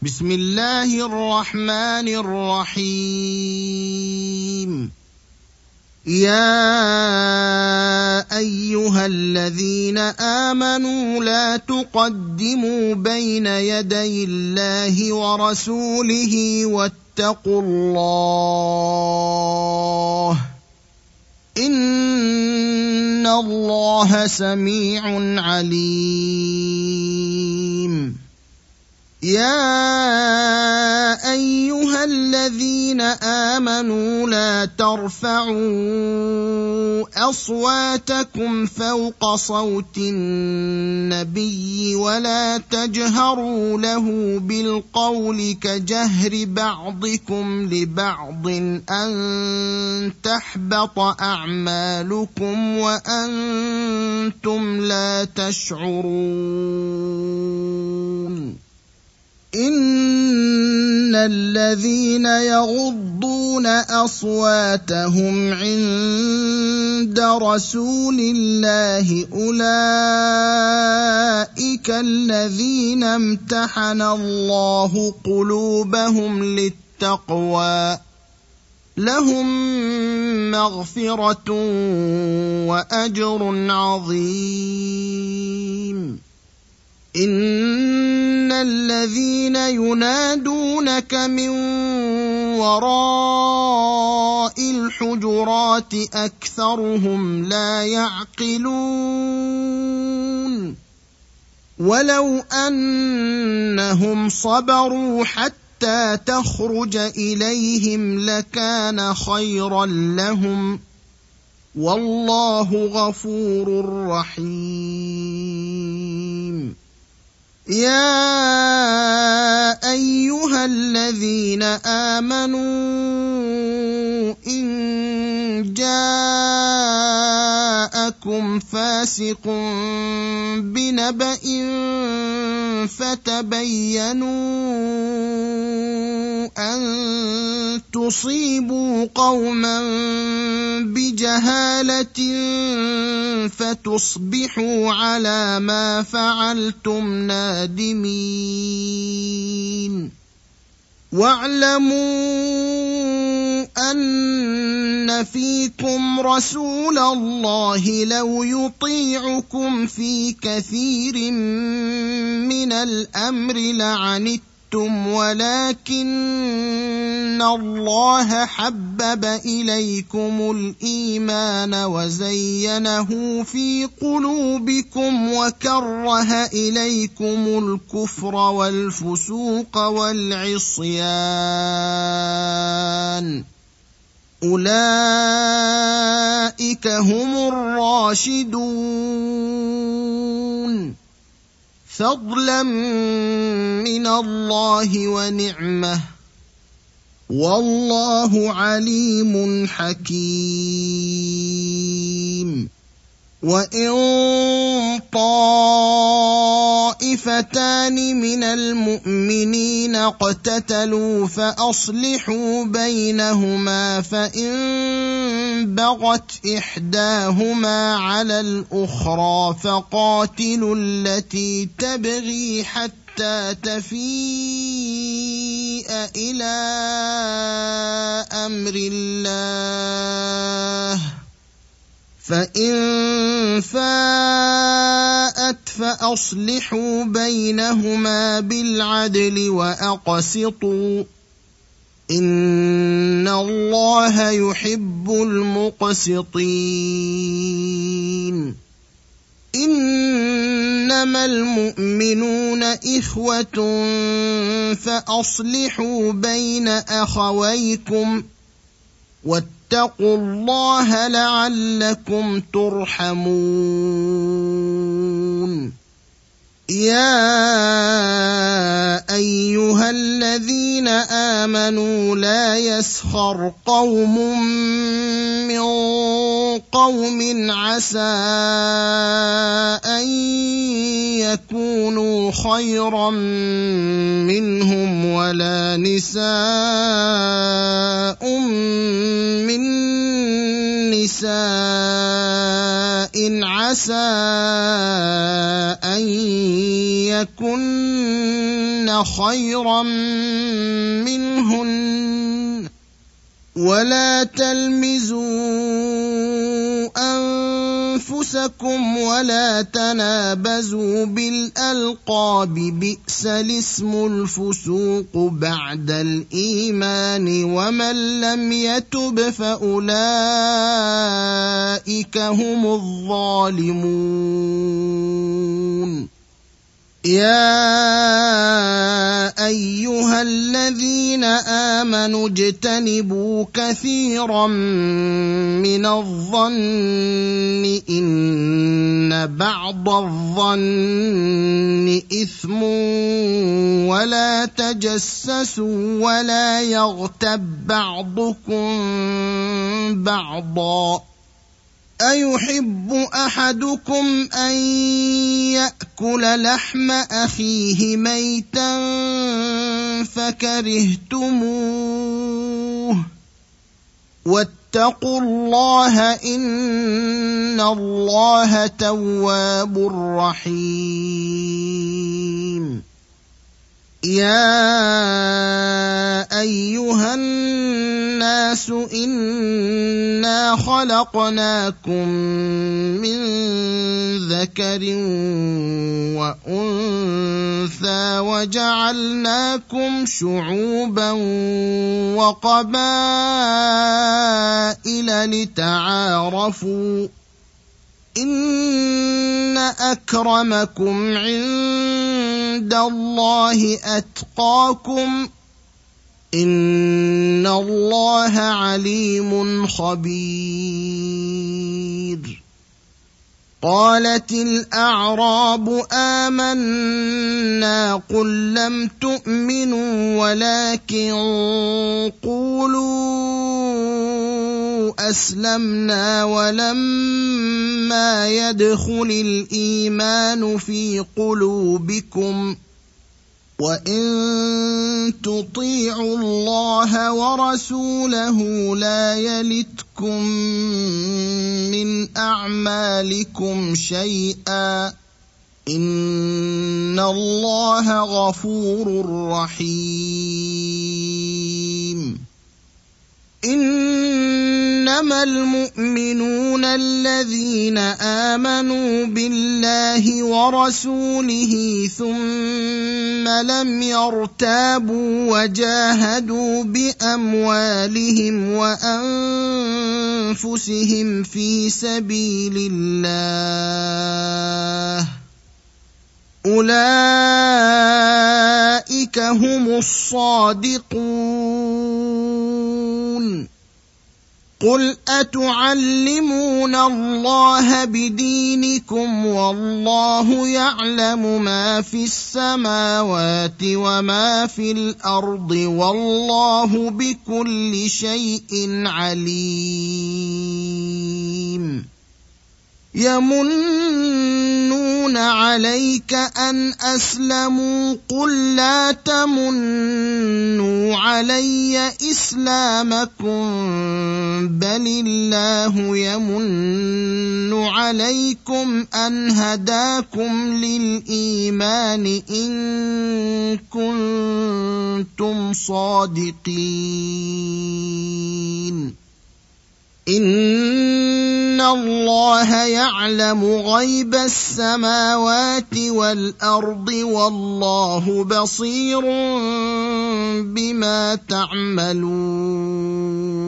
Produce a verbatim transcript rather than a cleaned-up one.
بسم الله الرحمن الرحيم. يا أيها الذين آمنوا لا تقدموا بين يدي الله ورسوله واتقوا الله إن الله سميع عليم. يا أيها الذين آمنوا لا ترفعوا أصواتكم فوق صوت النبي ولا تجهروا له بالقول كجهر بعضكم لبعض أن تحبط أعمالكم وأنتم لا تشعرون. إن الذين يغضون أصواتهم عند رسول الله أولئك الذين امتحن الله قلوبهم للتقوى لهم مغفرة وأجر عظيم. إن الذين ينادونك من وراء الحجرات أكثرهم لا يعقلون. ولو أنهم صبروا حتى تخرج إليهم لكان خيرا لهم والله غفور رحيم. يا أيها الذين آمنوا إن جاءكم فاسق بنبأ فتبينوا أن تصيبوا قوما بجهالة فتصبحوا على ما فعلتم نادمين. واعلموا أن فيكم رسول الله لو يطيعكم في كثير من الأمر لعنتم ولكن الله حبب إليكم الإيمان وزينه في قلوبكم وكره إليكم الكفر والفسوق والعصيان أولئك هم الراشدون فضلا من الله ونعمه والله عليم حكيم. وإن طائفتان من المؤمنين اقتتلوا فأصلحوا بينهما فإن بغت إحداهما على الأخرى فقاتلوا التي تبغي حتى تفيء إلى أمر الله فإن فاءت فأصلحوا بينهما بالعدل وأقسطوا إن الله يحب المقسطين. إنما المؤمنون إخوة فأصلحوا بين أخويكم واتقوا الله لعلكم ترحمون. يا أيها الذين آمنوا لا يسخر قوم من قوم عسى أن يكونوا خيرا منهم ولا نساء من نساء عسى أن يكن خيرا منهن ولا تلمزوا أنفسكم ولا تنابزوا بالألقاب بئس الاسم الفسوق بعد الإيمان ومن لم يتب فأولئك هم الظالمون يا أيها الذين آمنوا اجتنبوا كثيرا من الظن إن بعض الظن إثم ولا تجسسوا ولا يغتب بعضكم بعضا أيحب أحدكم أن يأكل لحم أخيه ميتا فكرهتموه واتقوا الله إن الله تواب رحيم يا أيها الناس إنا خلقناكم من ذكر وأنثى وجعلناكم شعوبا وقبائل لتعارفوا إن أكرمكم عند الله أتقاكم إن الله عليم خبير قالت الأعراب آمنا قل لم تؤمنوا ولكن قولوا أسلمنا ولما يدخل الإيمان في قلوبكم وإن تطيعوا الله ورسوله لا يلتكم من أعمالكم شيئا إن الله غفور رحيم إنما المؤمنون الذين آمنوا بالله ورسوله ثم لم يرتابوا وجاهدوا بأموالهم وأنفسهم في سبيل الله أولئك هم الصادقون قل أتعلمون الله بدينكم والله يعلم ما في السماوات وما في الأرض والله بكل شيء عليم يمنون عليك أن أسلموا قل لا تمنوا علي إسلامكم بل الله يمن عليكم أن هداكم للإيمان إن كنتم صادقين إن الله يعلم غيب السماوات والأرض والله بصير بما تعملون